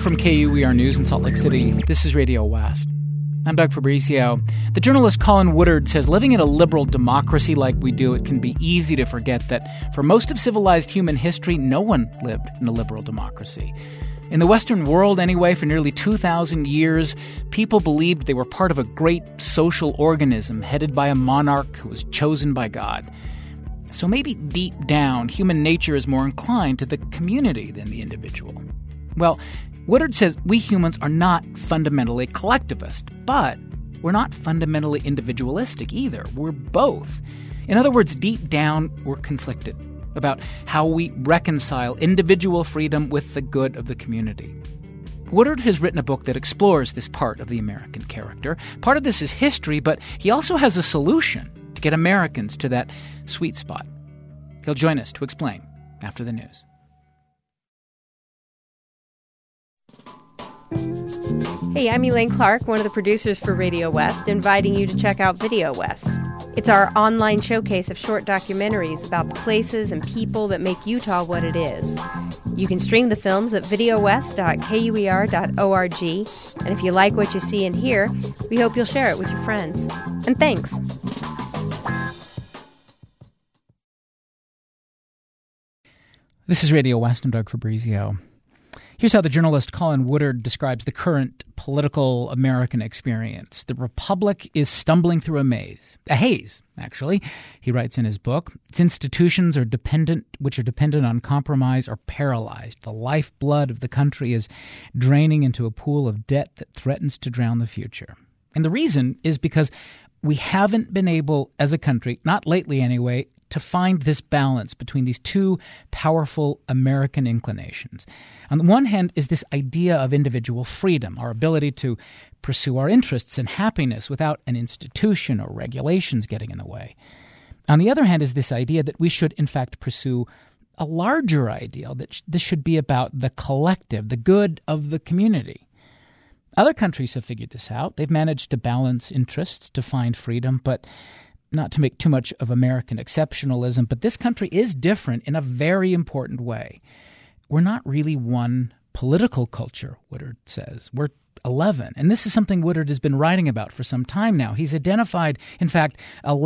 from KUER News in Salt Lake City, this is Radio West. I'm Doug Fabrizio. The journalist Colin Woodard says living in a liberal democracy like we do, it can be easy to forget that for most of civilized human history, no one lived in a liberal democracy. In the Western world, anyway, for nearly 2,000 years, people believed they were part of a great social organism headed by a monarch who was chosen by God. So maybe deep down, human nature is more inclined to the community than the individual. Well, Woodard says we humans are not fundamentally collectivist, but we're not fundamentally individualistic either. We're both. In other words, deep down, we're conflicted about how we reconcile individual freedom with the good of the community. Woodard has written a book that explores this part of the American character. Part of this is history, but he also has a solution to get Americans to that sweet spot. He'll join us to explain after the news. Hey, I'm Elaine Clark, one of the producers for Radio West, inviting you to check out Video West. It's our online showcase of short documentaries about the places and people that make Utah what it is. You can stream the films at videowest.kuer.org, and if you like what you see and hear, we hope you'll share it with your friends. And thanks. This is Radio West. I'm Doug Fabrizio. Here's how the journalist Colin Woodard describes the current political American experience. The republic is stumbling through a haze, actually. He writes in his book, its institutions which are dependent on compromise are paralyzed. The lifeblood of the country is draining into a pool of debt that threatens to drown the future. And the reason is because we haven't been able, as a country, not lately anyway, to find this balance between these two powerful American inclinations. On the one hand is this idea of individual freedom, our ability to pursue our interests and happiness without an institution or regulations getting in the way. On the other hand is this idea that we should, in fact, pursue a larger ideal, that this should be about the collective, the good of the community. Other countries have figured this out. They've managed to balance interests to find freedom, but not to make too much of American exceptionalism, but this country is different in a very important way. We're not really one political culture, Woodard says. We're 11. And this is something Woodard has been writing about for some time now. He's identified, in fact,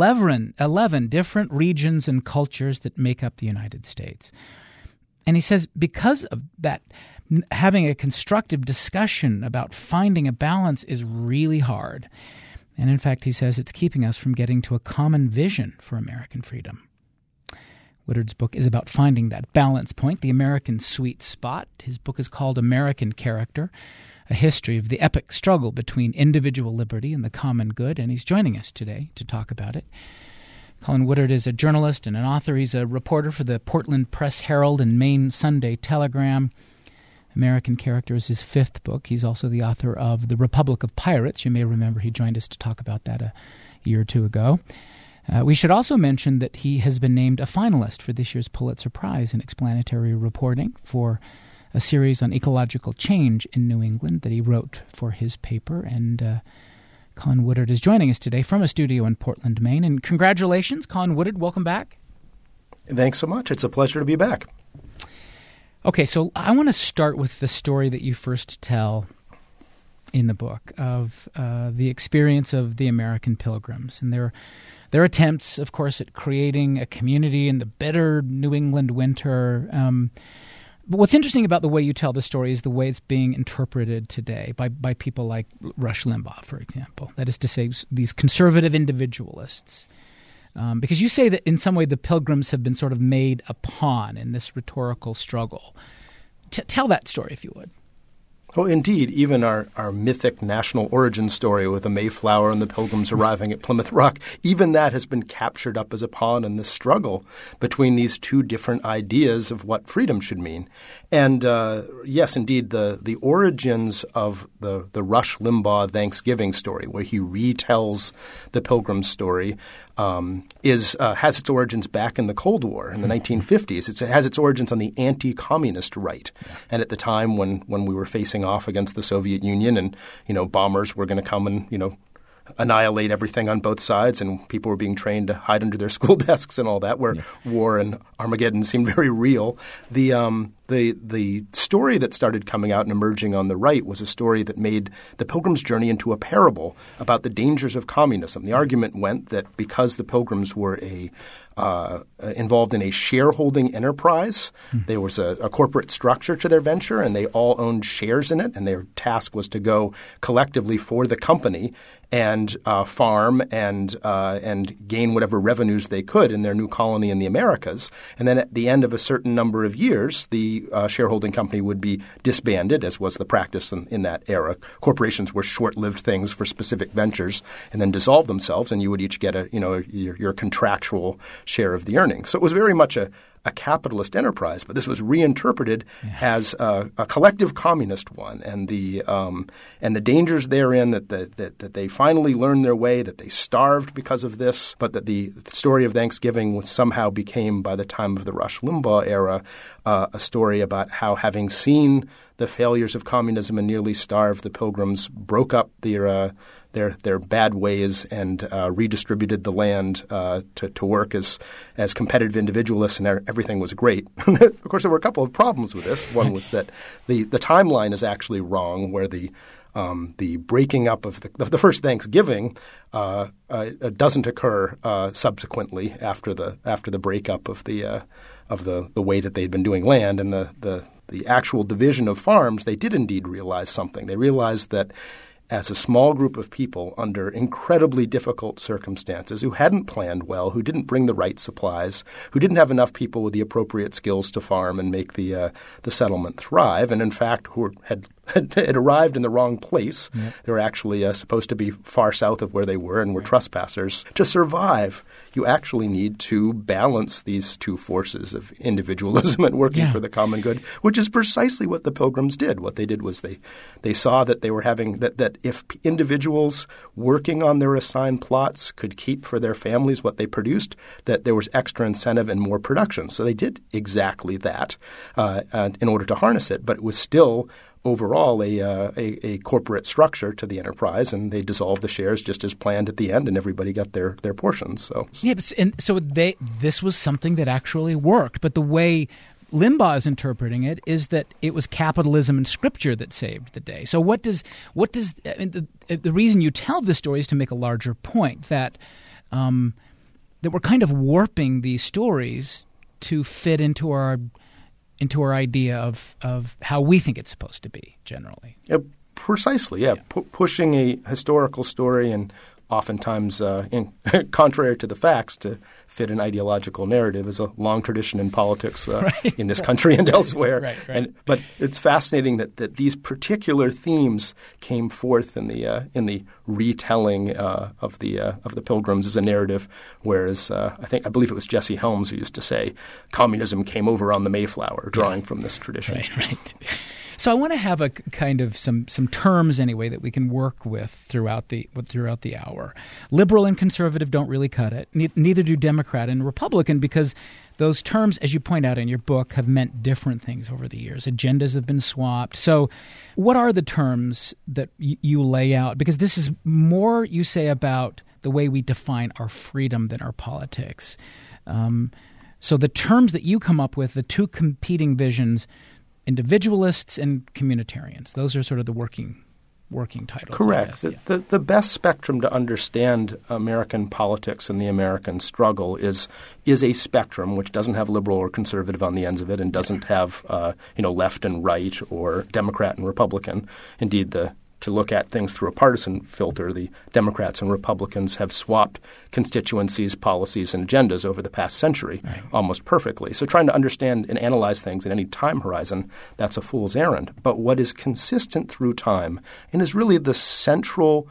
11 different regions and cultures that make up the United States. And he says because of that, having a constructive discussion about finding a balance is really hard. And in fact, he says it's keeping us from getting to a common vision for American freedom. Woodard's book is about finding that balance point, the American sweet spot. His book is called American Character, a history of the epic struggle between individual liberty and the common good, and he's joining us today to talk about it. Colin Woodard is a journalist and an author. He's a reporter for the Portland Press-Herald and Maine Sunday Telegram. American Character is his fifth book. He's also the author of The Republic of Pirates. You may remember he joined us to talk about that a year or two ago. We should also mention that he has been named a finalist for this year's Pulitzer Prize in Explanatory Reporting for a series on ecological change in New England that he wrote for his paper. And Colin Woodard is joining us today from a studio in Portland, Maine. And congratulations, Colin Woodard. Welcome back. Thanks so much. It's a pleasure to be back. Okay, so I want to start with the story that you first tell in the book of the experience of the American Pilgrims and their attempts, of course, at creating a community in the bitter New England winter. But what's interesting about the way you tell the story is the way it's being interpreted today by people like Rush Limbaugh, for example. That is to say, these conservative individualists. Because you say that in some way the Pilgrims have been sort of made a pawn in this rhetorical struggle. Tell that story, if you would. Oh, indeed. Even our mythic national origin story with the Mayflower and the Pilgrims arriving at Plymouth Rock, even that has been captured up as a pawn in this struggle between these two different ideas of what freedom should mean. And yes, indeed, the origins of the Rush Limbaugh Thanksgiving story, where he retells the Pilgrim story, has its origins back in the Cold War in the 1950s. It has its origins on the anti-communist right. And at the time when we were facing off against the Soviet Union and, bombers were going to come and, annihilate everything on both sides, and people were being trained to hide under their school desks and all that, where war and Armageddon seemed very real. The the story that started coming out and emerging on the right was a story that made the Pilgrim's journey into a parable about the dangers of communism. The argument went that because the Pilgrims were involved in a shareholding enterprise, there was a corporate structure to their venture, and they all owned shares in it, and their task was to go collectively for the company and farm and gain whatever revenues they could in their new colony in the Americas. And then at the end of a certain number of years, the shareholding company would be disbanded, as was the practice in that era. Corporations were short-lived things for specific ventures and then dissolve themselves, and you would each get your contractual share of the earnings. So it was very much a capitalist enterprise, but this was reinterpreted as a collective communist one, and the dangers therein that they finally learned their way, that they starved because of this, but that the story of Thanksgiving somehow became, by the time of the Rush Limbaugh era, a story about how, having seen the failures of communism and nearly starved, the Pilgrims broke up their bad ways and redistributed the land to work as competitive individualists, and everything was great. Of course, there were a couple of problems with this. One was that the timeline is actually wrong, where the breaking up of the first Thanksgiving doesn't occur subsequently after the breakup of the way that they'd been doing land, and the actual division of farms. They did indeed realize something. They realized that as a small group of people under incredibly difficult circumstances, who hadn't planned well, who didn't bring the right supplies, who didn't have enough people with the appropriate skills to farm and make the settlement thrive, and in fact who had arrived in the wrong place. Yep. They were actually supposed to be far south of where they were and were trespassers. To survive, you actually need to balance these two forces of individualism and working for the common good, which is precisely what the Pilgrims did. What they did was they saw that they were having that if individuals working on their assigned plots could keep for their families what they produced, that there was extra incentive and more production. So they did exactly that in order to harness it, but it was still overall a corporate structure to the enterprise, and they dissolved the shares just as planned at the end, and everybody got their portions. So this was something that actually worked, but the way Limbaugh is interpreting it is that it was capitalism and scripture that saved the day. So the reason you tell this story is to make a larger point that we're kind of warping these stories to fit into our idea of how we think it's supposed to be generally. Precisely, pushing a historical story and oftentimes contrary to the facts to fit an ideological narrative is a long tradition in politics in this country and elsewhere. But it's fascinating that these particular themes came forth in the retelling of the Pilgrims as a narrative, whereas I believe it was Jesse Helms who used to say communism came over on the Mayflower, drawing from this tradition. Right. So I want to have a kind of some terms anyway that we can work with throughout the hour. Liberal and conservative don't really cut it. Neither do Democrat and Republican, because those terms, as you point out in your book, have meant different things over the years. Agendas have been swapped. So what are the terms that you lay out? Because this is more, you say, about the way we define our freedom than our politics. So the terms that you come up with, the two competing visions, individualists and communitarians, those are sort of the working titles. Correct. The best spectrum to understand American politics and the American struggle is a spectrum which doesn't have liberal or conservative on the ends of it, and doesn't have left and right or Democrat and Republican. Indeed, to look at things through a partisan filter, the Democrats and Republicans have swapped constituencies, policies, and agendas over the past century almost perfectly. So trying to understand and analyze things in any time horizon, that's a fool's errand. But what is consistent through time and is really the central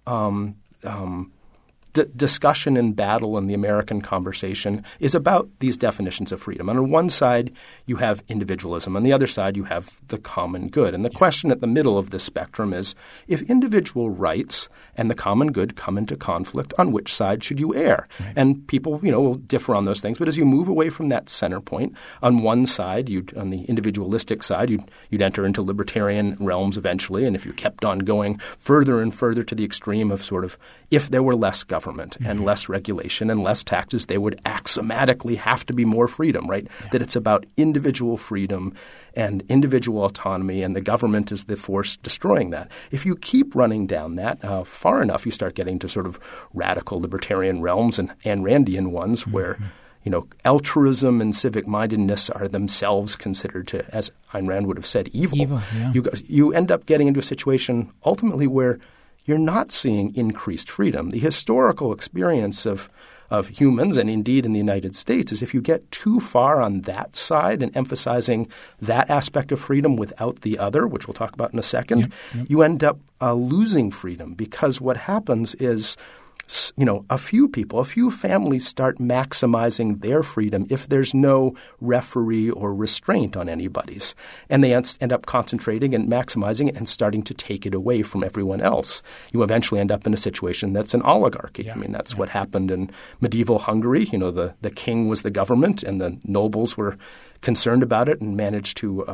discussion and battle in the American conversation is about these definitions of freedom. And on one side, you have individualism. On the other side, you have the common good. And the question at the middle of this spectrum is, if individual rights and the common good come into conflict, on which side should you err? Right. And people, will differ on those things. But as you move away from that center point, on one side, on the individualistic side, you'd enter into libertarian realms eventually. And if you kept on going further and further to the extreme of sort of, if there were less government, government and less regulation and less taxes, there would axiomatically have to be more freedom, right? Yeah. That it's about individual freedom and individual autonomy, and the government is the force destroying that. If you keep running down that far enough, you start getting to sort of radical libertarian realms and Randian ones where altruism and civic mindedness are themselves considered to, as Ayn Rand would have said, evil. Yeah. You end up getting into a situation ultimately where you're not seeing increased freedom. The historical experience of humans, and indeed in the United States, is if you get too far on that side and emphasizing that aspect of freedom without the other, which we'll talk about in a second, you end up losing freedom, because what happens is a few families start maximizing their freedom if there's no referee or restraint on anybody's. And they end up concentrating and maximizing it and starting to take it away from everyone else. You eventually end up in a situation that's an oligarchy. Yeah. I mean, that's what happened in medieval Hungary. The king was the government and the nobles were concerned about it and managed to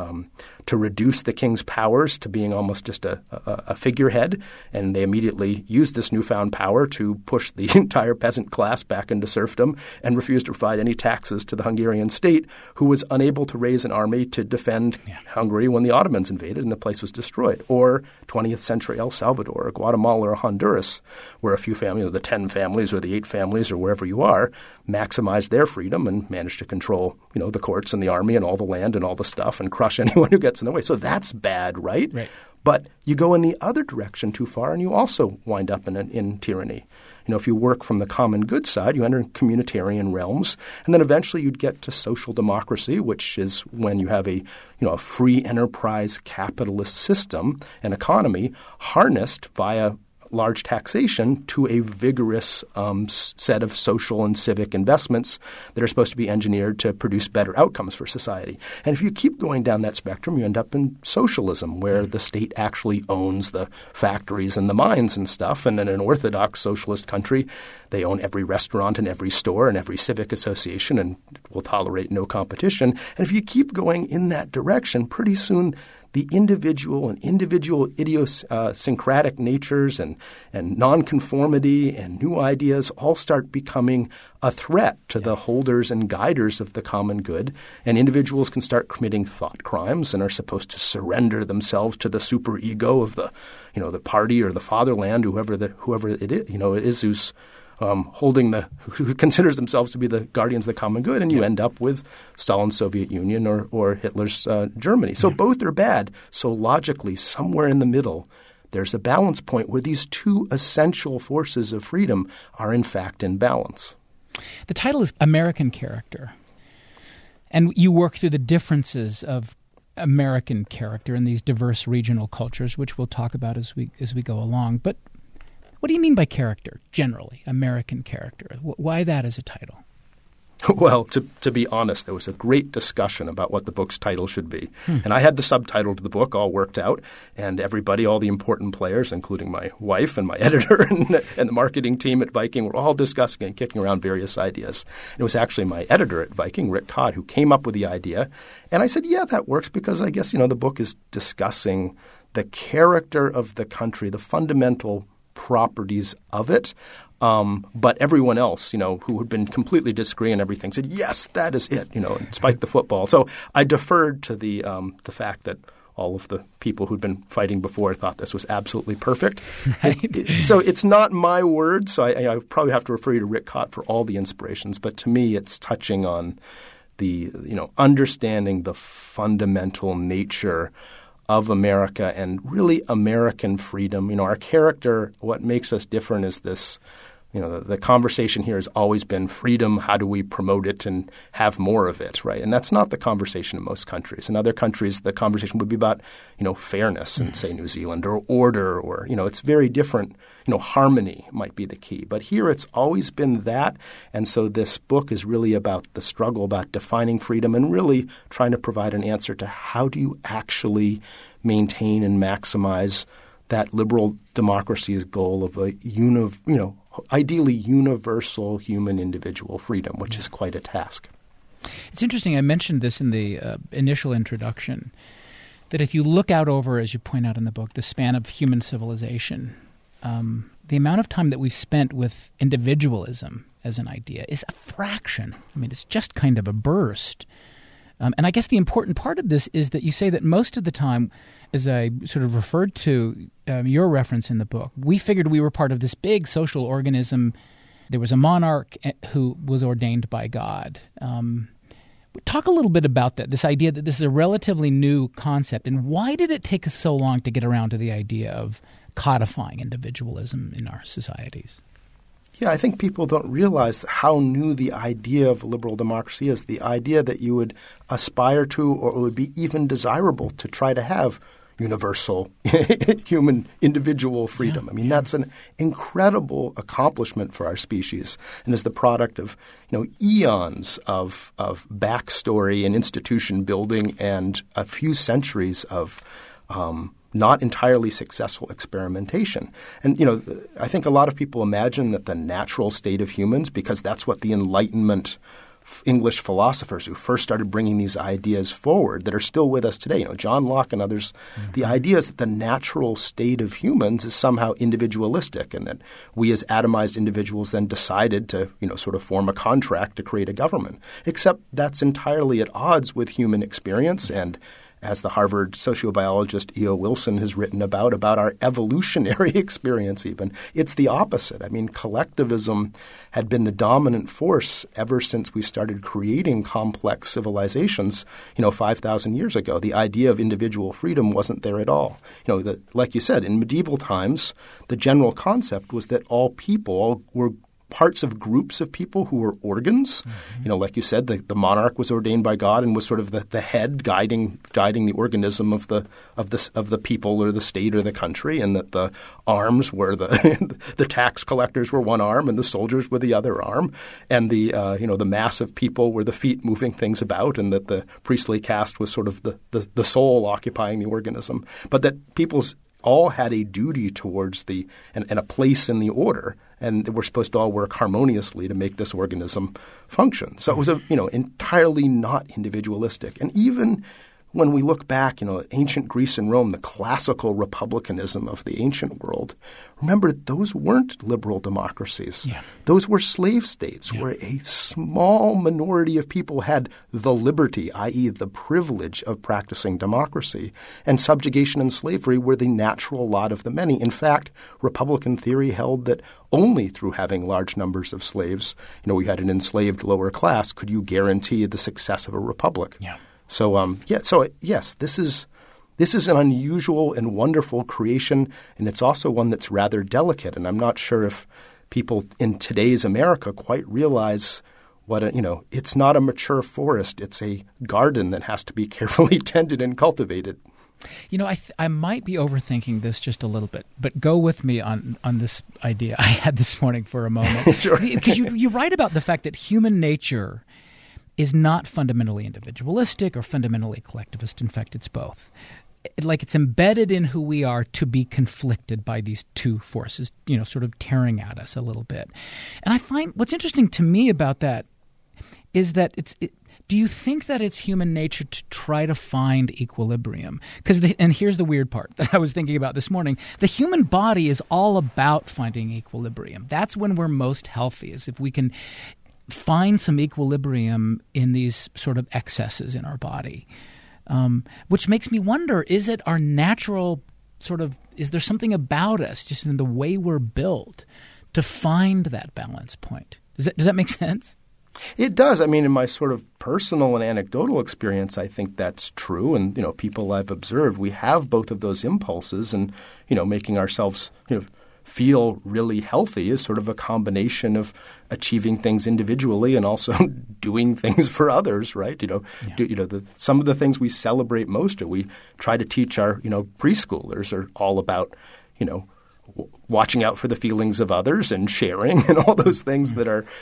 reduce the king's powers to being almost just a figurehead. And they immediately used this newfound power to push the entire peasant class back into serfdom and refused to provide any taxes to the Hungarian state, who was unable to raise an army to defend Hungary when the Ottomans invaded and the place was destroyed. Or 20th century El Salvador or Guatemala or Honduras, where a few families, the 10 families or the 8 families or wherever you are, maximized their freedom and managed to control the courts and the army and all the land and all the stuff and crush anyone who gets in the way. So that's bad, right? But you go in the other direction too far and you also wind up in tyranny. If you work from the common good side, you enter communitarian realms, and then eventually you'd get to social democracy, which is when you have a free enterprise capitalist system and economy harnessed via large taxation to a vigorous set of social and civic investments that are supposed to be engineered to produce better outcomes for society. And if you keep going down that spectrum, you end up in socialism, where the state actually owns the factories and the mines and stuff. And in an orthodox socialist country, they own every restaurant and every store and every civic association and will tolerate no competition. And if you keep going in that direction, pretty soon the individual and individual idiosyncratic natures and nonconformity and new ideas all start becoming a threat to the holders and guiders of the common good. And individuals can start committing thought crimes and are supposed to surrender themselves to the superego of the party or the fatherland, whoever it is who's who considers themselves to be the guardians of the common good, and you end up with Stalin's Soviet Union or Hitler's Germany. So both are bad. So logically, somewhere in the middle, there's a balance point where these two essential forces of freedom are in fact in balance. The title is American Character, and you work through the differences of American character in these diverse regional cultures, which we'll talk about as we go along. But what do you mean by character, generally, American character? Why that as a title? Well, to be honest, there was a great discussion about what the book's title should be. And I had the subtitle to the book all worked out, and everybody, all the important players, including my wife and my editor and the marketing team at Viking, were all discussing and kicking around various ideas. And it was actually my editor at Viking, Rick Codd, who came up with the idea. And I said, yeah, that works, because I guess, the book is discussing the character of the country, the fundamental properties of it. But everyone else, who had been completely disagreeing and everything said, yes, that is it, and spiked the football. So I deferred to the fact that all of the people who'd been fighting before thought this was absolutely perfect. Right. So it's not my word, so I probably have to refer you to Rick Codd for all the inspirations. But to me, it's touching on the, understanding the fundamental nature of America and really American freedom. Our character, what makes us different is this, the conversation here has always been freedom. How do we promote it and have more of it, right? And that's not the conversation in most countries. In other countries, the conversation would be about, fairness in, say, New Zealand, or order, or, it's very different. Harmony might be the key. But here it's always been that. And so this book is really about the struggle, about defining freedom and really trying to provide an answer to how do you actually maintain and maximize that liberal democracy's goal of a ideally universal human individual freedom, which is quite a task. It's interesting. I mentioned this in the initial introduction, that if you look out over, as you point out in the book, the span of human civilization, the amount of time that we've spent with individualism as an idea is a fraction. I mean, it's just kind of a burst. And I guess the important part of this is that you say that most of the time, as I sort of referred to your reference in the book, we figured we were part of this big social organism. There was a monarch who was ordained by God. Talk a little bit about that, this idea that this is a relatively new concept, and why did it take us so long to get around to the idea of codifying individualism in our societies? Yeah, I think people don't realize how new the idea of liberal democracy is, the idea that you would aspire to, or it would be even desirable to try to have universal human individual freedom. I mean, that's an incredible accomplishment for our species, and is the product of eons of backstory and institution building and a few centuries of not entirely successful experimentation. And, I think a lot of people imagine that the natural state of humans, because that's what the Enlightenment English philosophers who first started bringing these ideas forward that are still with us today, John Locke and others, the idea is that the natural state of humans is somehow individualistic, and that we as atomized individuals then decided to, sort of form a contract to create a government. Except that's entirely at odds with human experience, and as the Harvard sociobiologist E.O. Wilson has written about our evolutionary experience even. It's the opposite. I mean, collectivism had been the dominant force ever since we started creating complex civilizations, 5,000 years ago. The idea of individual freedom wasn't there at all. Like you said, in medieval times, the general concept was that all people were parts of groups of people who were organs. Like you said, the monarch was ordained by God and was sort of the head guiding the organism of the people or the state or the country, and that the arms were the tax collectors were one arm and the soldiers were the other arm, and the mass of people were the feet moving things about, and that the priestly caste was sort of the soul occupying the organism, but that people's all had a duty towards and a place in the order, and we're supposed to all work harmoniously to make this organism function. So it was entirely not individualistic. And even when we look back, ancient Greece and Rome, the classical republicanism of the ancient world, remember those weren't liberal democracies. Yeah. Those were slave states where a small minority of people had the liberty, i.e. the privilege of practicing democracy, and subjugation and slavery were the natural lot of the many. In fact, Republican theory held that only through having large numbers of slaves, we had an enslaved lower class, could you guarantee the success of a republic. Yeah. So, yes, this is an unusual and wonderful creation, and it's also one that's rather delicate. And I'm not sure if people in today's America quite realize it's not a mature forest. It's a garden that has to be carefully tended and cultivated. I might be overthinking this just a little bit, but go with me on this idea I had this morning for a moment. Sure. Because you write about the fact that human nature is not fundamentally individualistic or fundamentally collectivist. In fact, it's both. It's embedded in who we are to be conflicted by these two forces, sort of tearing at us a little bit. And I find what's interesting to me about that is that do you think that it's human nature to try to find equilibrium? And here's the weird part that I was thinking about this morning. The human body is all about finding equilibrium. That's when we're most healthy, is if we can find some equilibrium in these sort of excesses in our body, which makes me wonder, is it our natural is there something about us just in the way we're built to find that balance point? Does that make sense? It does. I mean, in my sort of personal and anecdotal experience, I think that's true. And, people I've observed, we have both of those impulses, and, making ourselves, feel really healthy is sort of a combination of achieving things individually and also doing things for others, right? Some of the things we celebrate most, or we try to teach our, preschoolers, are all about, watching out for the feelings of others and sharing and all those things that are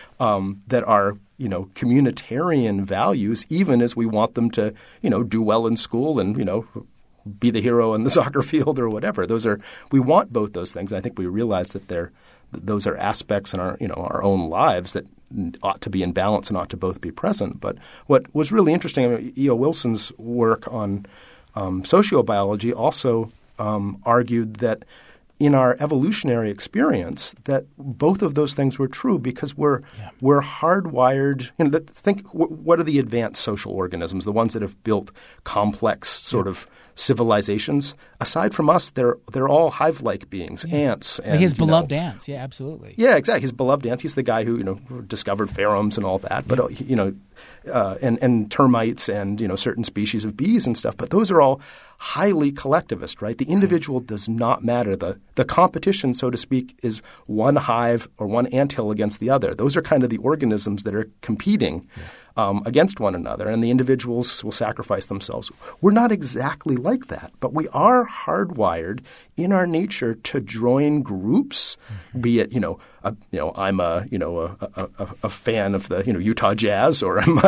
communitarian values, even as we want them to, do well in school and, be the hero in the soccer field or whatever. We want both those things. And I think we realize that those are aspects in our own lives that ought to be in balance and ought to both be present. But what was really interesting, E.O. Wilson's work on sociobiology also argued that in our evolutionary experience that both of those things were true because we're hardwired. Think what are the advanced social organisms, the ones that have built complex sort of civilizations? Aside from us, they're all hive-like beings, ants. And, his beloved ants, yeah, absolutely. Yeah, exactly. His beloved ants. He's the guy who discovered pheromones and all that. But and termites and certain species of bees and stuff. But those are all highly collectivist, right? The individual does not matter. The competition, so to speak, is one hive or one anthill against the other. Those are kind of the organisms that are competing against one another, and the individuals will sacrifice themselves. We're not exactly like that, but we are hardwired in our nature to join groups, be it I'm a fan of the Utah Jazz, or I'm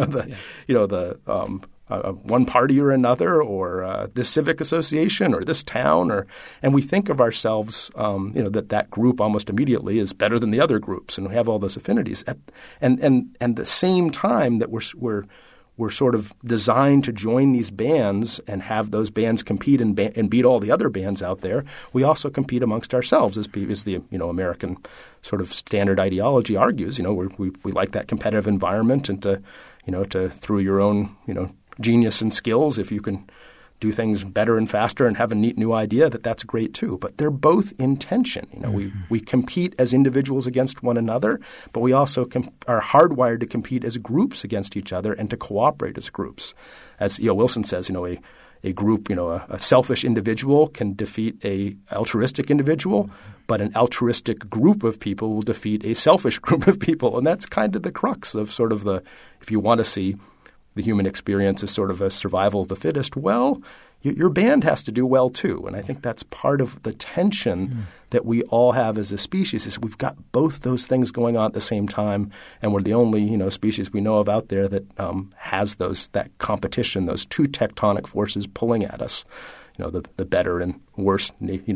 one party or another, or this civic association or this town, and we think of ourselves that group almost immediately is better than the other groups, and we have all those affinities. And the same time that we're sort of designed to join these bands and have those bands compete and beat all the other bands out there, we also compete amongst ourselves, as the American sort of standard ideology argues. We like that competitive environment, and to through your own genius and skills, if you can do things better and faster and have a neat new idea, that's great too. But they're both in tension. We compete as individuals against one another, but we also are hardwired to compete as groups against each other and to cooperate as groups. As Wilson says, a group, a selfish individual can defeat a altruistic individual, but an altruistic group of people will defeat a selfish group of people. And that's kind of the crux of sort of if you want to see the human experience as sort of a survival of the fittest, well, your band has to do well too. And I think that's part of the tension that we all have as a species, is we've got both those things going on at the same time, and we're the only species we know of out there that has that competition, those two tectonic forces pulling at us. The better and worse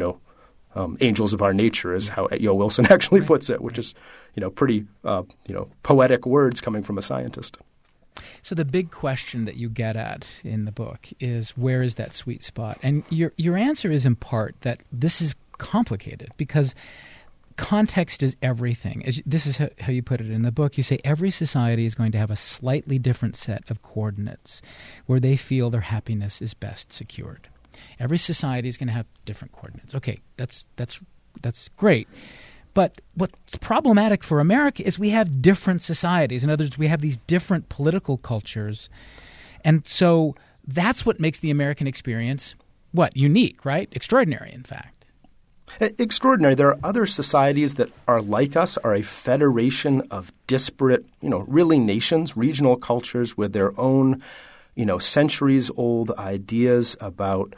angels of our nature is how E.O. Wilson actually puts it, which is pretty poetic words coming from a scientist. So the big question that you get at in the book is, where is that sweet spot? And your answer is in part that this is complicated because context is everything. This is how you put it in the book. You say every society is going to have a slightly different set of coordinates where they feel their happiness is best secured. Every society is going to have different coordinates. Okay, that's great. But what's problematic for America is we have different societies. In other words, we have these different political cultures. And so that's what makes the American experience, unique, right? Extraordinary, in fact. Extraordinary. There are other societies that are like us, are a federation of disparate, really nations, regional cultures with their own, centuries-old ideas about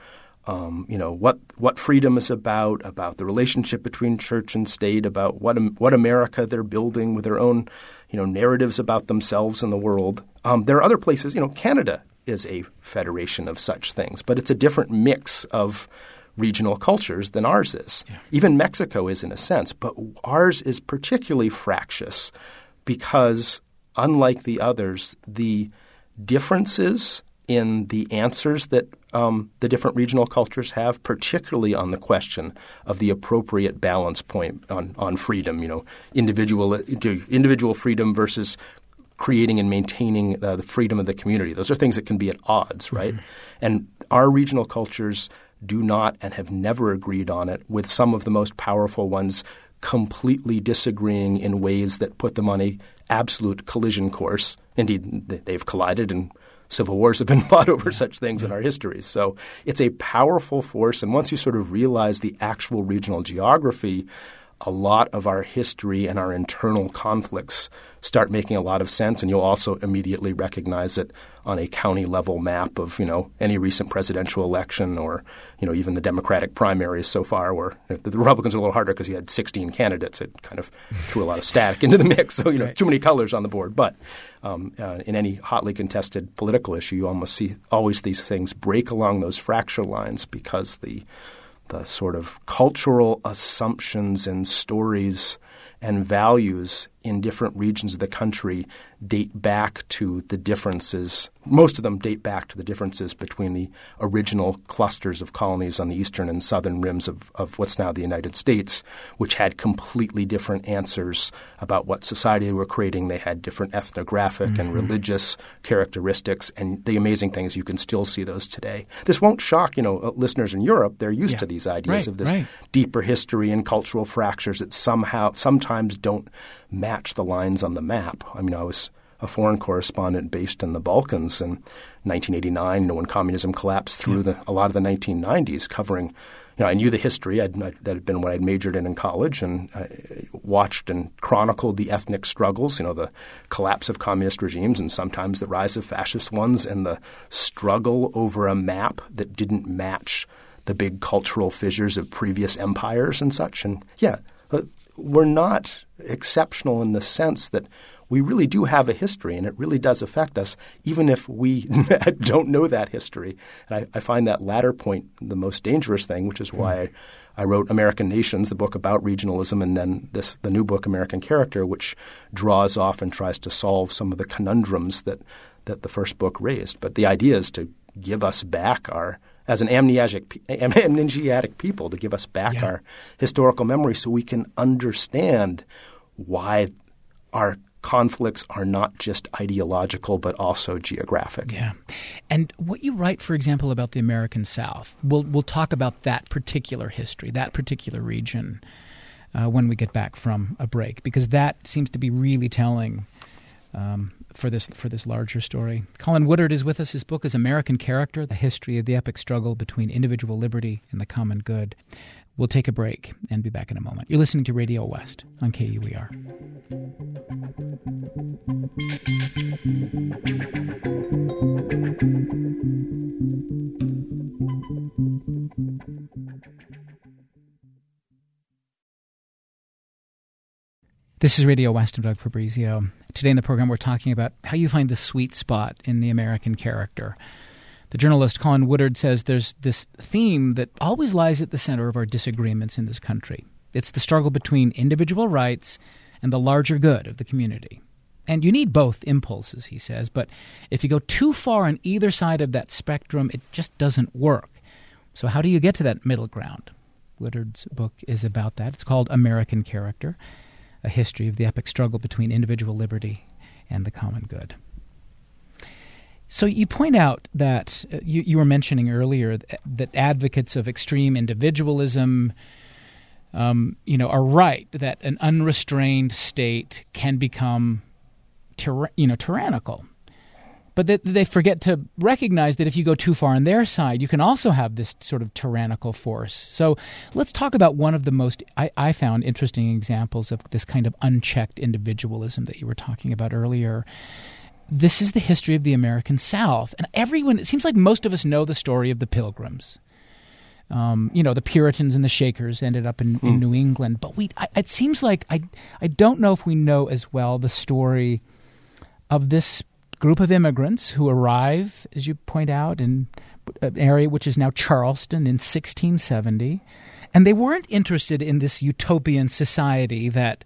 what freedom is about the relationship between church and state, about what America they're building with their own, narratives about themselves and the world. There are other places. Canada is a federation of such things, but it's a different mix of regional cultures than ours is. Yeah. Even Mexico is in a sense, but ours is particularly fractious because, unlike the others, the differences in the answers that the different regional cultures have, particularly on the question of the appropriate balance point on freedom, individual freedom versus creating and maintaining the freedom of the community. Those are things that can be at odds, right? Mm-hmm. And our regional cultures do not and have never agreed on it, with some of the most powerful ones completely disagreeing in ways that put them on a absolute collision course. Indeed, they've collided, and civil wars have been fought over such things in our histories. So it's a powerful force. And once you sort of realize the actual regional geography, a lot of our history and our internal conflicts start making a lot of sense. And you'll also immediately recognize it on a county level map of, any recent presidential election, or, even the Democratic primaries so far, where the Republicans are a little harder because you had 16 candidates. It kind of threw a lot of static into the mix. So, right. Too many colors on the board. But in any hotly contested political issue, you almost see always these things break along those fracture lines because the sort of cultural assumptions and stories and values in different regions of the country date back to the differences. Most of them date back to the differences between the original clusters of colonies on the eastern and southern rims of what's now the United States, which had completely different answers about what society they were creating. They had different ethnographic and religious characteristics. And the amazing thing is you can still see those today. This won't shock, listeners in Europe. They're used to these ideas of this deeper history and cultural fractures that sometimes don't match the lines on the map. I mean, I was a foreign correspondent based in the Balkans in 1989, when communism collapsed through a lot of the 1990s, covering I knew the history. That had been what I'd majored in college, and I watched and chronicled the ethnic struggles, the collapse of communist regimes and sometimes the rise of fascist ones, and the struggle over a map that didn't match the big cultural fissures of previous empires and such. And we're not exceptional in the sense that we really do have a history, and it really does affect us, even if we don't know that history. And I find that latter point the most dangerous thing, which is why I wrote American Nations, the book about regionalism, and then the new book, American Character, which draws off and tries to solve some of the conundrums that the first book raised. But the idea is to give us back as an amnesiac people, to give us back our historical memory so we can understand why our conflicts are not just ideological but also geographic. Yeah. And what you write, for example, about the American South, we'll talk about that particular history, that particular region when we get back from a break, because that seems to be really telling for this larger story. Colin Woodard is with us. His book is American Character, The History of the Epic Struggle Between Individual Liberty and the Common Good. We'll take a break and be back in a moment. You're listening to Radio West on KUER. This is Radio West. I'm Doug Fabrizio. Today in the program, we're talking about how you find the sweet spot in the American character. The journalist Colin Woodard says there's this theme that always lies at the center of our disagreements in this country. It's the struggle between individual rights and the larger good of the community. And you need both impulses, he says, but if you go too far on either side of that spectrum, it just doesn't work. So how do you get to that middle ground? Woodard's book is about that. It's called American Character, A History of the Epic Struggle Between Individual Liberty and the Common Good. So you point out that you were mentioning earlier that advocates of extreme individualism, are right that an unrestrained state can become, tyrannical, but that they forget to recognize that if you go too far on their side, you can also have this sort of tyrannical force. So let's talk about one of the most I found interesting examples of this kind of unchecked individualism that you were talking about earlier. This is the history of the American South. And it seems like most of us know the story of the Pilgrims. The Puritans and the Shakers ended up in New England. But it seems like I don't know if we know as well the story of this group of immigrants who arrive, as you point out, in an area which is now Charleston in 1670. And they weren't interested in this utopian society that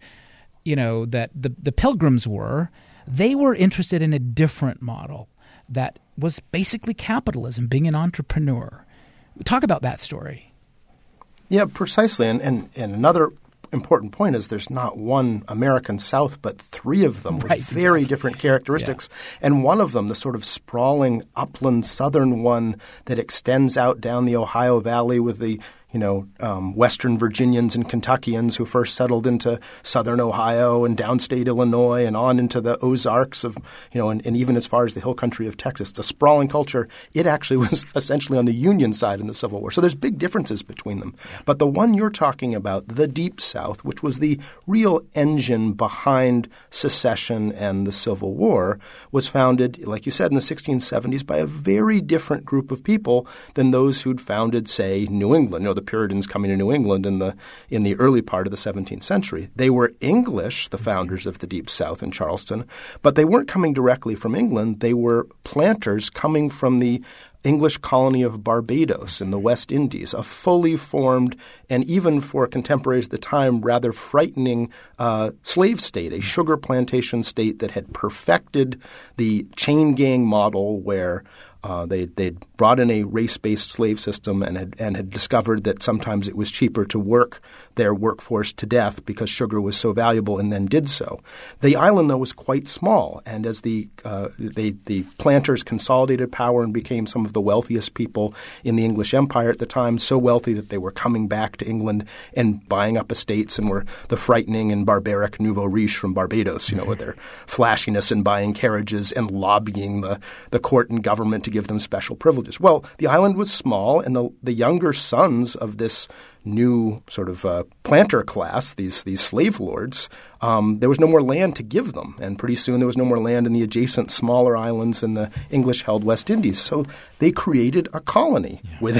the Pilgrims were. They were interested in a different model that was basically capitalism, being an entrepreneur. Talk about that story. Yeah, precisely. And another important point is there's not one American South, but three of them with very different characteristics. Yeah. And one of them, the sort of sprawling upland southern one that extends out down the Ohio Valley with the Western Virginians and Kentuckians who first settled into southern Ohio and downstate Illinois and on into the Ozarks of, and even as far as the hill country of Texas. It's a sprawling culture. It actually was essentially on the Union side in the Civil War. So there's big differences between them. But the one you're talking about, the Deep South, which was the real engine behind secession and the Civil War, was founded, like you said, in the 1670s by a very different group of people than those who'd founded, say, New England. the Puritans coming to New England in the early part of the 17th century. They were English, the founders of the Deep South in Charleston, but they weren't coming directly from England. They were planters coming from the English colony of Barbados in the West Indies, a fully formed and even for contemporaries at the time rather frightening slave state, a sugar plantation state that had perfected the chain gang model where they'd brought in a race-based slave system and had discovered that sometimes it was cheaper to work their workforce to death because sugar was so valuable, and then did so. The island, though, was quite small, and as the planters consolidated power and became some of the wealthiest people in the English Empire at the time, so wealthy that they were coming back to England and buying up estates and were the frightening and barbaric nouveau riche from Barbados, with their flashiness and buying carriages and lobbying the court and government to give them special privileges. Well, the island was small, and the younger sons of this new sort of planter class, these slave lords, there was no more land to give them. And pretty soon there was no more land in the adjacent smaller islands in the English-held West Indies. So they created a colony with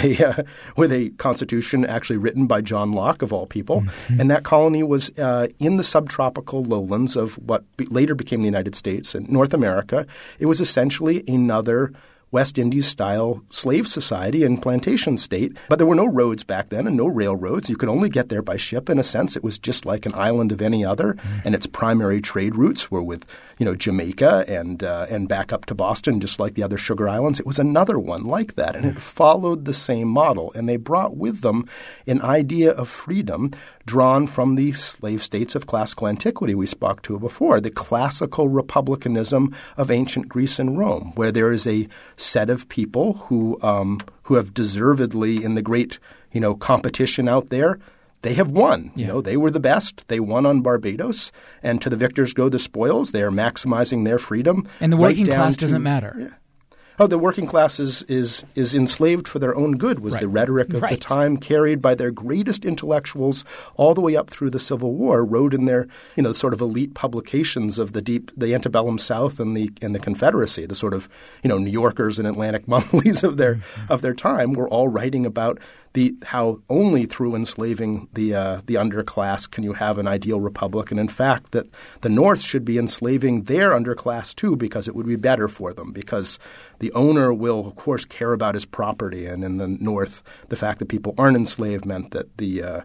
a constitution actually written by John Locke, of all people. Mm-hmm. And that colony was in the subtropical lowlands of what later became the United States and North America. It was essentially another West Indies-style slave society and plantation state. But there were no roads back then and no railroads. You could only get there by ship. In a sense, it was just like an island of any other. Mm-hmm. And its primary trade routes were with, Jamaica and back up to Boston, just like the other sugar islands. It was another one like that. And it followed the same model. And they brought with them an idea of freedom drawn from the slave states of classical antiquity we spoke to before, the classical republicanism of ancient Greece and Rome, where there is a set of people who have deservedly, in the great competition out there, they have won. Yeah. They were the best. They won on Barbados, and to the victors go the spoils. They are maximizing their freedom. And the working class doesn't matter. Yeah. Oh, the working class is enslaved for their own good was the rhetoric of the time, carried by their greatest intellectuals all the way up through the Civil War, wrote in their sort of elite publications of the antebellum South and the Confederacy, the sort of New Yorkers and Atlantic monthlies of their time were all writing about how only through enslaving the underclass can you have an ideal republic, and in fact that the North should be enslaving their underclass too, because it would be better for them, because the owner will, of course, care about his property, and in the North, the fact that people aren't enslaved meant that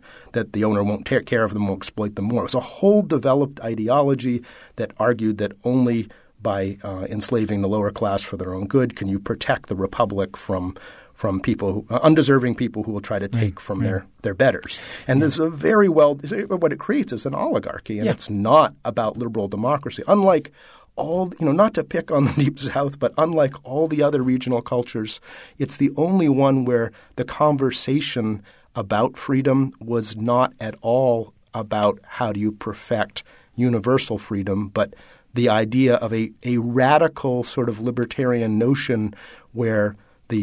the owner won't take care of them, will exploit them more. It's a whole developed ideology that argued that only by enslaving the lower class for their own good can you protect the republic from people, undeserving people who will try to take from their betters. And there's what it creates is an oligarchy, and it's not about liberal democracy. Unlike all, not to pick on the Deep South, but unlike all the other regional cultures, it's the only one where the conversation about freedom was not at all about how do you perfect universal freedom, but the idea of a radical sort of libertarian notion where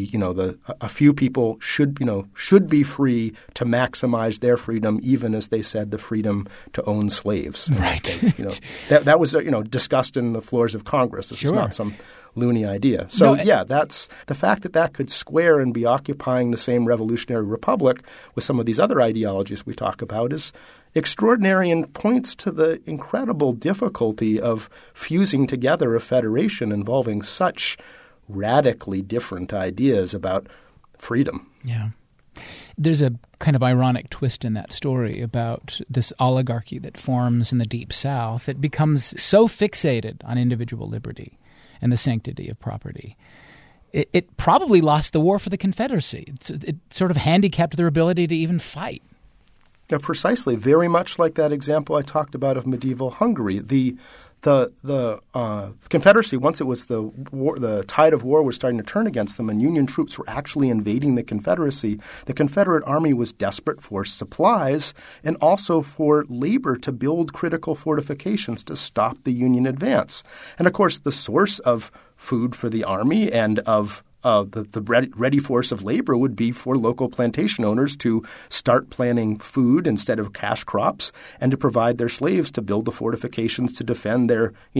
a few people should be free to maximize their freedom, even as they said the freedom to own slaves. Right. That was discussed in the floors of Congress. This is not some loony idea. So that's the fact that could square and be occupying the same revolutionary republic with some of these other ideologies we talk about is extraordinary and points to the incredible difficulty of fusing together a federation involving such radically different ideas about freedom. Yeah. There's a kind of ironic twist in that story about this oligarchy that forms in the Deep South. It becomes so fixated on individual liberty and the sanctity of property. It probably lost the war for the Confederacy. It sort of handicapped their ability to even fight. Yeah, precisely. Very much like that example I talked about of medieval Hungary. The Confederacy, once it was the tide of war was starting to turn against them and Union troops were actually invading the Confederacy, the Confederate Army was desperate for supplies and also for labor to build critical fortifications to stop the Union advance. And, of course, the source of food for the Army and of the ready force of labor would be for local plantation owners to start planting food instead of cash crops and to provide their slaves to build the fortifications to defend their,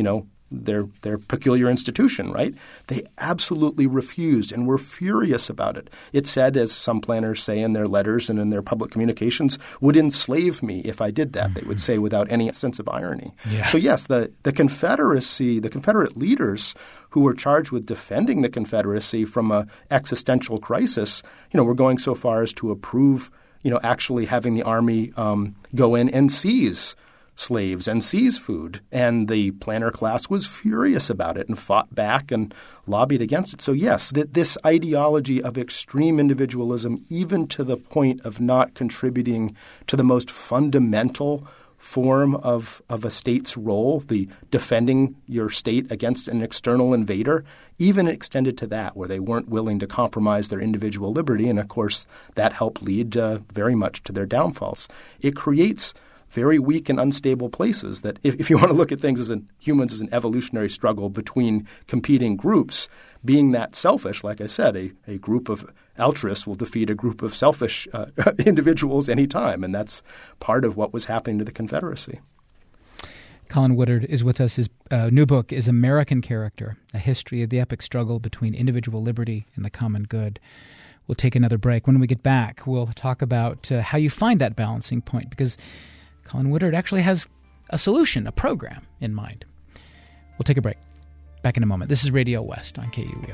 their peculiar institution, right? They absolutely refused and were furious about it. It said, as some planners say in their letters and in their public communications, would enslave me if I did that. They would say without any sense of irony. Yeah. So yes, the Confederacy, the Confederate leaders who were charged with defending the Confederacy from an existential crisis, were going so far as to approve, actually having the Army go in and seize slaves and seize food. And the planner class was furious about it and fought back and lobbied against it. So yes, this ideology of extreme individualism, even to the point of not contributing to the most fundamental form of a state's role, the defending your state against an external invader, even extended to that, where they weren't willing to compromise their individual liberty. And of course, that helped lead very much to their downfalls. It creates very weak and unstable places that if you want to look at things humans as an evolutionary struggle between competing groups, being that selfish, like I said, a group of altruists will defeat a group of selfish individuals anytime. And that's part of what was happening to the Confederacy. Colin Woodard is with us. His new book is American Character, A History of the Epic Struggle Between Individual Liberty and the Common Good. We'll take another break. When we get back, we'll talk about how you find that balancing point, because Colin Woodard actually has a solution, a program in mind. We'll take a break. Back in a moment. This is Radio West on KUER.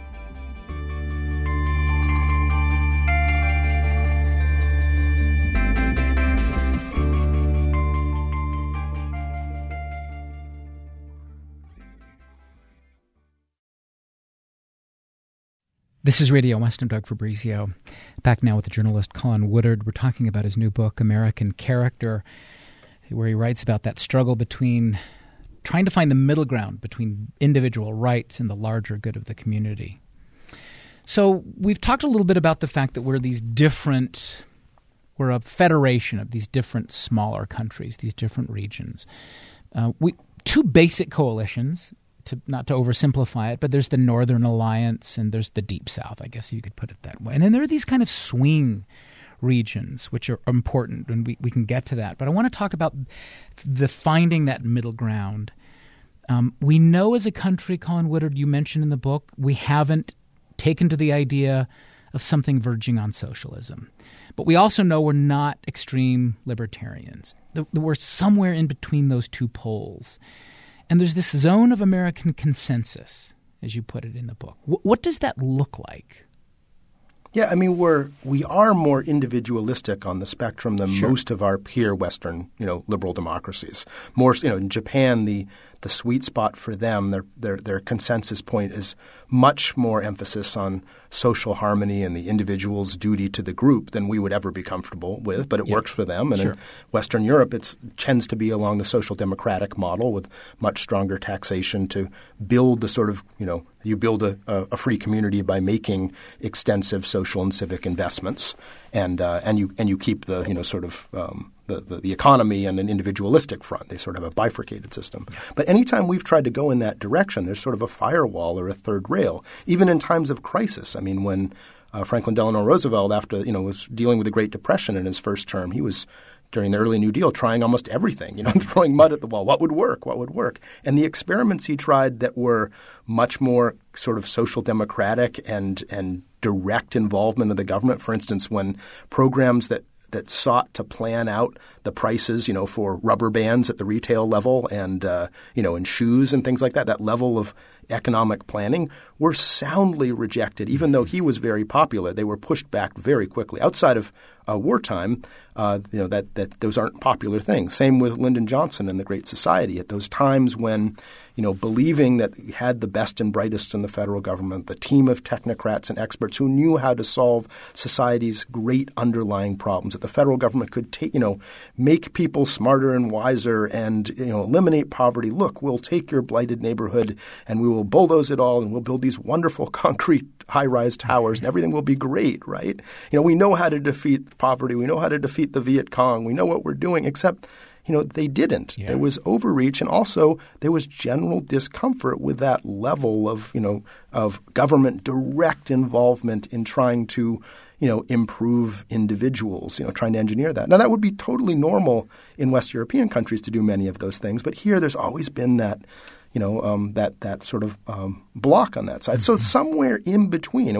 This is Radio West. I'm Doug Fabrizio. Back now with the journalist Colin Woodard. We're talking about his new book, American Character, where he writes about that struggle between trying to find the middle ground between individual rights and the larger good of the community. So we've talked a little bit about the fact that we're a federation of these different smaller countries, these different regions. Two basic coalitions, not to oversimplify it, but there's the Northern Alliance and there's the Deep South, I guess you could put it that way. And then there are these kind of swing regions, which are important, and we can get to that. But I want to talk about the finding that middle ground. We know as a country, Colin Woodard, you mentioned in the book, we haven't taken to the idea of something verging on socialism. But we also know we're not extreme libertarians. We're somewhere in between those two poles. And there's this zone of American consensus, as you put it in the book. What does that look like? Yeah, I mean, we are more individualistic on the spectrum than most of our peer Western, liberal democracies. More, in Japan, the sweet spot for them, their consensus point is much more emphasis on social harmony and the individual's duty to the group than we would ever be comfortable with, but it works for them. And in Western Europe, it tends to be along the social democratic model with much stronger taxation to build the sort of, you build a free community by making extensive social and civic investments, and you keep the the economy and an individualistic front. They sort of have a bifurcated system. But anytime we've tried to go in that direction, there's sort of a firewall or a third rail, even in times of crisis. I mean, when Franklin Delano Roosevelt, after was dealing with the Great Depression in his first term, he was during the early New Deal trying almost everything, throwing mud at the wall. What would work? What would work? And the experiments he tried that were much more sort of social democratic and direct involvement of the government, for instance, when programs that sought to plan out the prices, for rubber bands at the retail level and, and shoes and things like that, that level of economic planning were soundly rejected. Even though he was very popular, they were pushed back very quickly. Outside of wartime, that those aren't popular things. Same with Lyndon Johnson and the Great Society. At those times when, believing that we had the best and brightest in the federal government, the team of technocrats and experts who knew how to solve society's great underlying problems, that the federal government could make people smarter and wiser and, eliminate poverty. Look, we'll take your blighted neighborhood and we will bulldoze it all and we'll build these wonderful concrete high-rise towers and everything will be great, right? We know how to defeat poverty. We know how to defeat the Viet Cong. We know what we're doing, except they didn't. Yeah. There was overreach, and also there was general discomfort with that level of government direct involvement in trying to improve individuals, trying to engineer that. Now, that would be totally normal in West European countries to do many of those things, but here there's always been that that sort of block on that side. So somewhere in between, and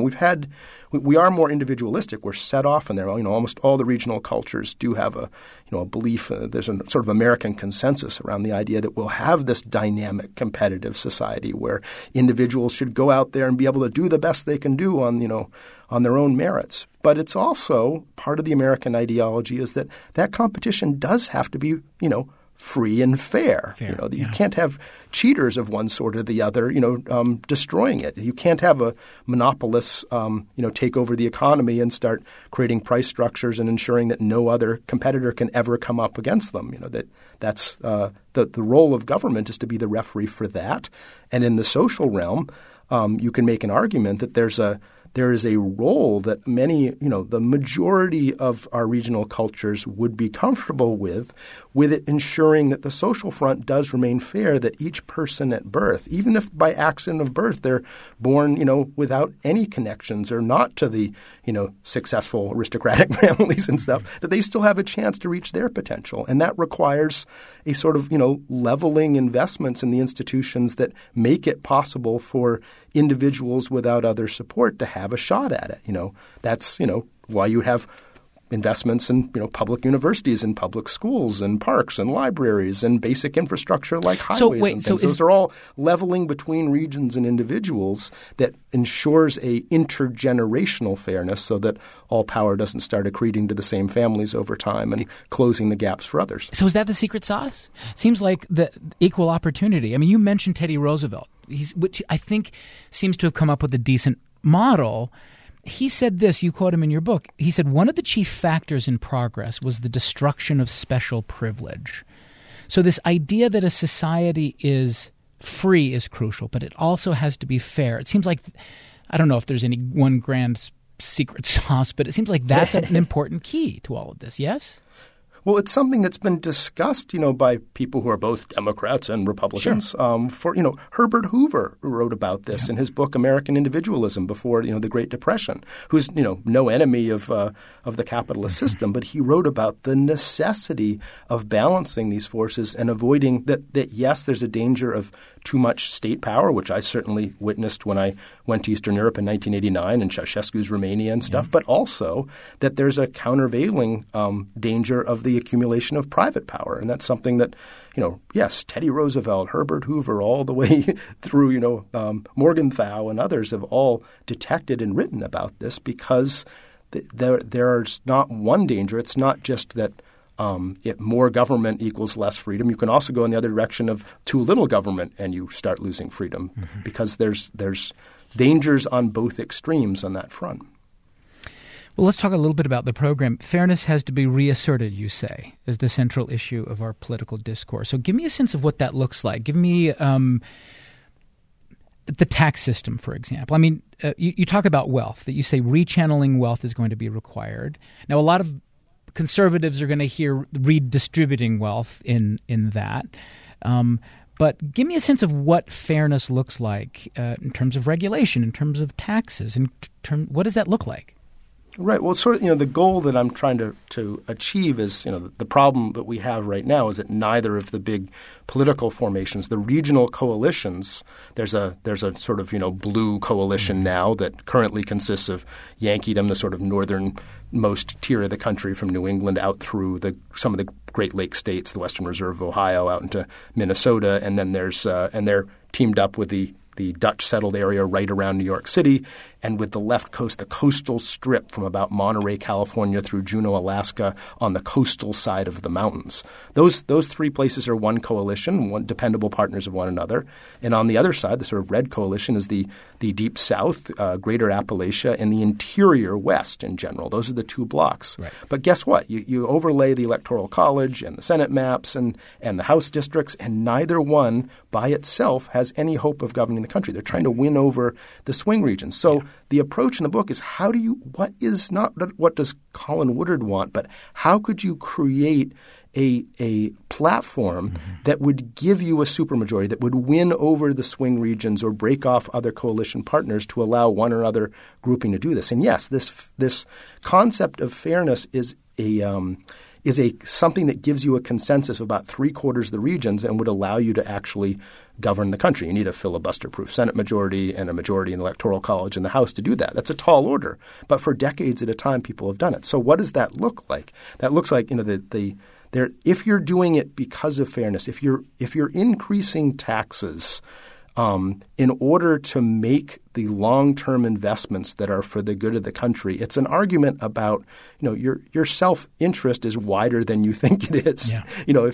we are more individualistic. We're set off in there. Almost all the regional cultures do have a belief. There's a sort of American consensus around the idea that we'll have this dynamic, competitive society where individuals should go out there and be able to do the best they can do on their own merits. But it's also part of the American ideology is that competition does have to be, free and fair. You can't have cheaters of one sort or the other, destroying it. You can't have a monopolist, take over the economy and start creating price structures and ensuring that no other competitor can ever come up against them. That's the role of government is to be the referee for that. And in the social realm, you can make an argument that there is a role that many, the majority of our regional cultures would be comfortable with it ensuring that the social front does remain fair, that each person at birth, even if by accident of birth they're born, without any connections or not to the, successful aristocratic families and stuff, that they still have a chance to reach their potential. And that requires a sort of, leveling investments in the institutions that make it possible for individuals without other support to have a shot at it. That's, why you have investments in, public universities and public schools and parks and libraries and basic infrastructure like highways and things. Those are all leveling between regions and individuals that ensures a intergenerational fairness so that all power doesn't start accreting to the same families over time and closing the gaps for others. So is that the secret sauce? Seems like the equal opportunity. I mean, you mentioned Teddy Roosevelt, which I think seems to have come up with a decent model. He said this, you quote him in your book. He said, one of the chief factors in progress was the destruction of special privilege. So this idea that a society is free is crucial, but it also has to be fair. It seems like, I don't know if there's any one grand secret sauce, but it seems like that's an important key to all of this, yes? Well, it's something that's been discussed, by people who are both Democrats and Republicans. Sure. Herbert Hoover wrote about this in his book American Individualism before, the Great Depression, who's, no enemy of the capitalist system, but he wrote about the necessity of balancing these forces and avoiding that yes, there's a danger of too much state power, which I certainly witnessed when I went to Eastern Europe in 1989 and Ceausescu's Romania and stuff, but also that there's a countervailing danger of the accumulation of private power. And that's something that, yes, Teddy Roosevelt, Herbert Hoover, all the way through, Morgenthau and others have all detected and written about this because there's not one danger. It's not just that more government equals less freedom. You can also go in the other direction of too little government and you start losing freedom because there's dangers on both extremes on that front. Well, let's talk a little bit about the program. Fairness has to be reasserted, you say, as the central issue of our political discourse. So give me a sense of what that looks like. Give me the tax system, for example. I mean, you talk about wealth, that you say rechanneling wealth is going to be required. Now, a lot of conservatives are going to hear redistributing wealth in that. But give me a sense of what fairness looks like in terms of regulation, in terms of taxes. What does that look like? Right. Well, sort of, the goal that I'm trying to achieve is, the problem that we have right now is that neither of the big political formations, the regional coalitions, there's a sort of, blue coalition now that currently consists of Yankeedom, the sort of northernmost tier of the country from New England out through some of the Great Lakes states, the Western Reserve of Ohio out into Minnesota, and then there's and they're teamed up with the Dutch settled area right around New York City, and with the left coast, the coastal strip from about Monterey, California through Juneau, Alaska on the coastal side of the mountains. Those three places are one coalition, one dependable partners of one another. And on the other side, the sort of red coalition is the Deep South, Greater Appalachia, and the interior West in general. Those are the two blocks. Right. But guess what? You overlay the Electoral College and the Senate maps and the House districts, and neither one by itself has any hope of governing the country. They're trying to win over the swing regions. So the approach in the book is what does Colin Woodard want, but how could you create a platform that would give you a supermajority, that would win over the swing regions or break off other coalition partners to allow one or other grouping to do this? And yes, this concept of fairness is something that gives you a consensus of about 3/4 of the regions and would allow you to actually govern the country. You need a filibuster-proof Senate majority and a majority in the Electoral College in the House to do that. That's a tall order. But for decades at a time, people have done it. So what does that look like? That looks like, if you're doing it because of fairness, if you're increasing taxes in order to make the long-term investments that are for the good of the country, it's an argument about, your self-interest is wider than you think it is. Yeah.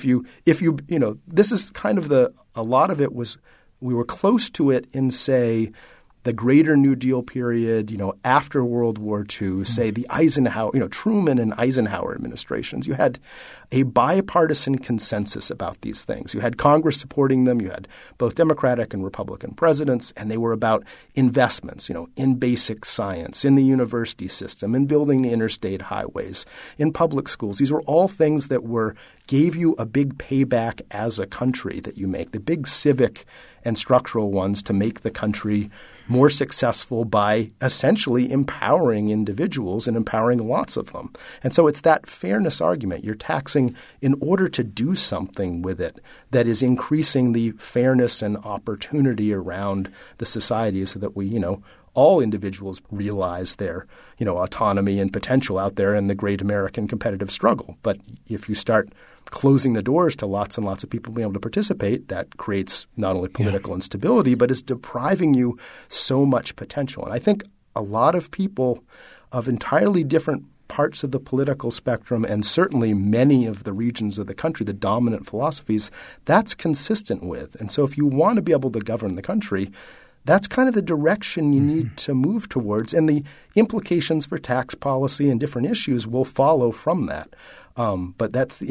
This is kind of a lot of it was, we were close to it in, say, the greater New Deal period, after World War II, say the Eisenhower, Truman and Eisenhower administrations. You had a bipartisan consensus about these things. You had Congress supporting them. You had both Democratic and Republican presidents, and they were about investments, in basic science, in the university system, in building the interstate highways, in public schools. These were all things that gave you a big payback as a country that you make, the big civic and structural ones to make the country more successful by essentially empowering individuals and empowering lots of them. And so it's that fairness argument. You're taxing in order to do something with it that is increasing the fairness and opportunity around the society so that we, all individuals realize their, autonomy and potential out there in the great American competitive struggle. But if you start closing the doors to lots and lots of people being able to participate, that creates not only political instability, but is depriving you so much potential. And I think a lot of people of entirely different parts of the political spectrum, and certainly many of the regions of the country, the dominant philosophies, that's consistent with. And so if you want to be able to govern the country, that's kind of the direction you need to move towards. And the implications for tax policy and different issues will follow from that. But that's,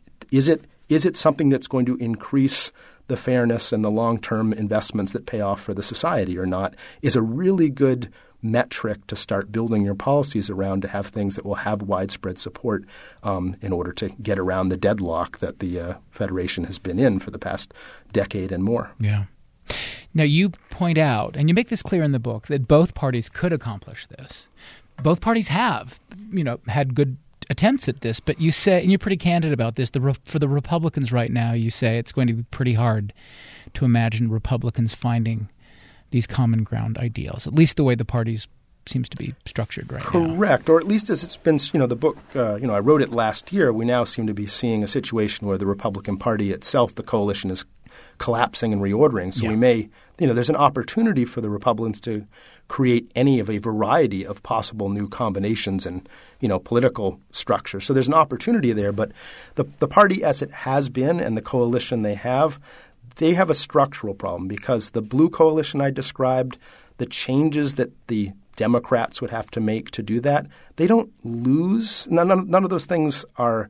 is it something that's going to increase the fairness and the long-term investments that pay off for the society or not, is a really good metric to start building your policies around, to have things that will have widespread support in order to get around the deadlock that the Federation has been in for the past decade and more. Yeah. Now, you point out, and you make this clear in the book, that both parties could accomplish this. Both parties have, had good attempts at this, but you say, and you're pretty candid about this, for the Republicans right now, you say it's going to be pretty hard to imagine Republicans finding these common ground ideals, at least the way the parties seems to be structured right now. Correct, or at least as it's been, the book, I wrote it last year. We now seem to be seeing a situation where the Republican Party itself, the coalition, is collapsing and reordering. So we may, there's an opportunity for the Republicans to create any of a variety of possible new combinations and, political structure. So there's an opportunity there. But the party as it has been and the coalition they have a structural problem, because the blue coalition I described, the changes that the Democrats would have to make to do that, they don't lose. None of those things are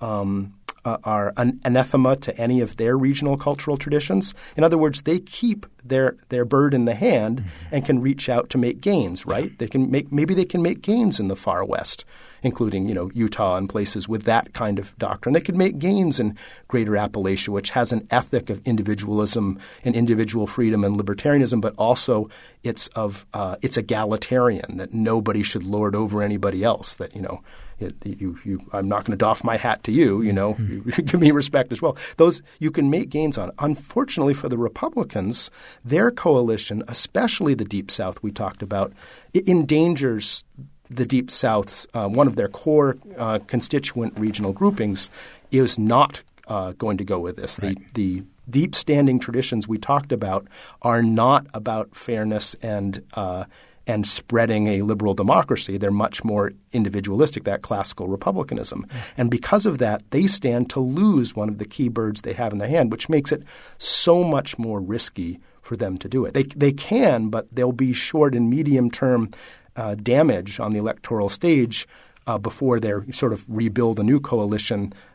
an anathema to any of their regional cultural traditions. In other words, they keep their bird in the hand and can reach out to make gains, right? Maybe they can make gains in the far west, including, Utah and places with that kind of doctrine. They could make gains in Greater Appalachia, which has an ethic of individualism and individual freedom and libertarianism, but also it's egalitarian, that nobody should lord over anybody else, that, I'm not going to doff my hat to you, you give me respect as well. Those you can make gains on. Unfortunately for the Republicans, their coalition, especially the Deep South we talked about, it endangers the Deep South's one of their core constituent regional groupings is not going to go with this. Right. The deep standing traditions we talked about are not about fairness and spreading a liberal democracy. They're much more individualistic, that classical republicanism. And because of that, they stand to lose one of the key birds they have in their hand, which makes it so much more risky for them to do it. They can, but they'll be short and medium-term damage on the electoral stage before they sort of rebuild a new coalition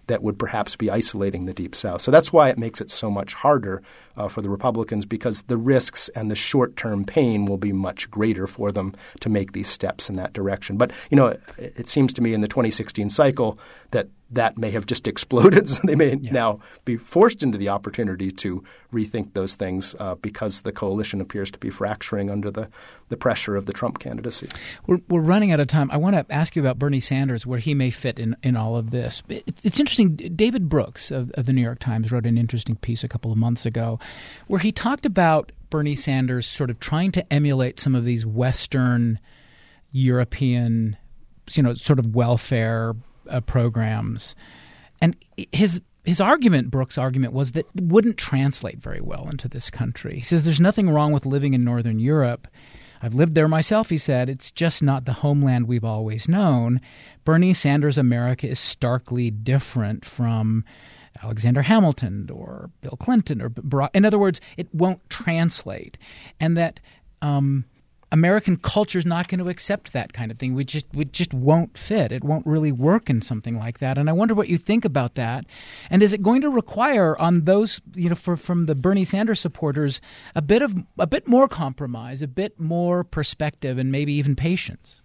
that would perhaps be isolating the Deep South. So that's why it makes it so much harder for the Republicans, because the risks and the short-term pain will be much greater for them to make these steps in that direction. But, it seems to me in the 2016 cycle that may have just exploded. So they may now be forced into the opportunity to rethink those things because the coalition appears to be fracturing under the pressure of the Trump candidacy. We're running out of time. I want to ask you about Bernie Sanders, where he may fit in all of this. It's interesting. David Brooks of the New York Times wrote an interesting piece a couple of months ago where he talked about Bernie Sanders sort of trying to emulate some of these Western European, sort of welfare programs. And his argument, Brooks' argument, was that it wouldn't translate very well into this country. He says there's nothing wrong with living in Northern Europe. I've lived there myself, he said. It's just not the homeland we've always known. Bernie Sanders' America is starkly different from Alexander Hamilton or Bill Clinton or Barack. In other words, it won't translate. And that American culture is not going to accept that kind of thing. We just won't fit. It won't really work in something like that. And I wonder what you think about that. And is it going to require on those, from the Bernie Sanders supporters, a bit more compromise, a bit more perspective, and maybe even patience?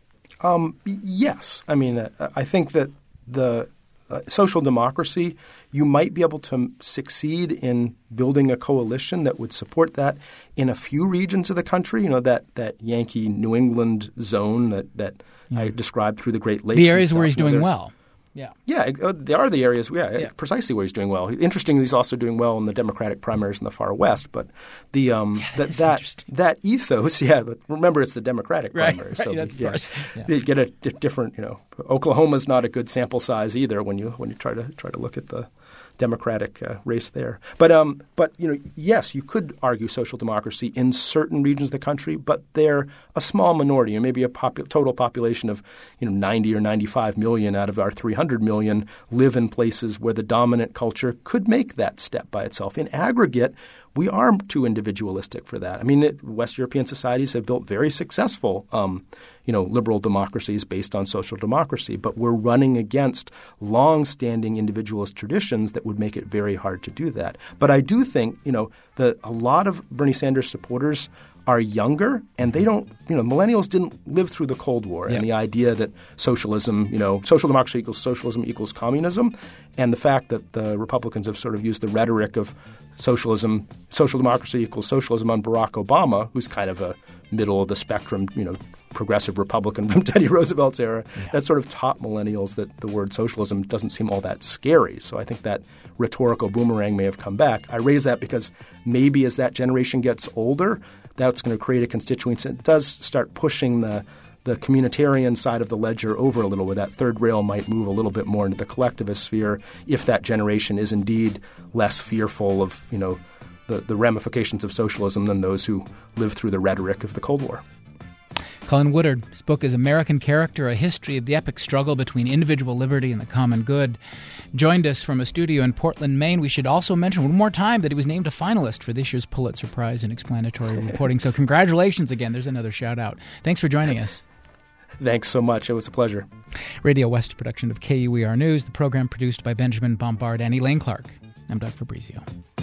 Yes. I mean, I think that the social democracy, you might be able to succeed in building a coalition that would support that in a few regions of the country, that Yankee New England zone that I described through the Great Lakes. The areas where he's doing well. Yeah, they are the areas, precisely where he's doing well. Interestingly, he's also doing well in the Democratic primaries in the far west. But that ethos, but remember it's the Democratic primaries. So of course. They get a different, Oklahoma's not a good sample size either when you try to look at the Democratic race there. But yes, you could argue social democracy in certain regions of the country, but they're a small minority. Maybe a total population of 90 or 95 million out of our 300 million live in places where the dominant culture could make that step by itself. In aggregate, we are too individualistic for that. I mean, West European societies have built very successful liberal democracies based on social democracy, but we're running against long-standing individualist traditions that would make it very hard to do that. But I do think, that a lot of Bernie Sanders supporters are younger, and they don't – millennials didn't live through the Cold War and the idea that socialism – social democracy equals socialism equals communism, and the fact that the Republicans have sort of used the rhetoric of social democracy equals socialism on Barack Obama, who's kind of a middle-of-the-spectrum, progressive Republican from Teddy Roosevelt's era. That sort of taught millennials that the word socialism doesn't seem all that scary. So I think that rhetorical boomerang may have come back. I raise that because maybe as that generation gets older, that's going to create a constituency that does start pushing the communitarian side of the ledger over a little, where that third rail might move a little bit more into the collectivist sphere if that generation is indeed less fearful of, the ramifications of socialism than those who lived through the rhetoric of the Cold War. Colin Woodard, his book is American Character, A History of the Epic Struggle Between Individual Liberty and the Common Good, joined us from a studio in Portland, Maine. We should also mention one more time that he was named a finalist for this year's Pulitzer Prize in Explanatory Reporting. So congratulations again. There's another shout-out. Thanks for joining us. Thanks so much. It was a pleasure. Radio West production of KUER News, the program produced by Benjamin Bombard and Elaine Clark. I'm Doug Fabrizio.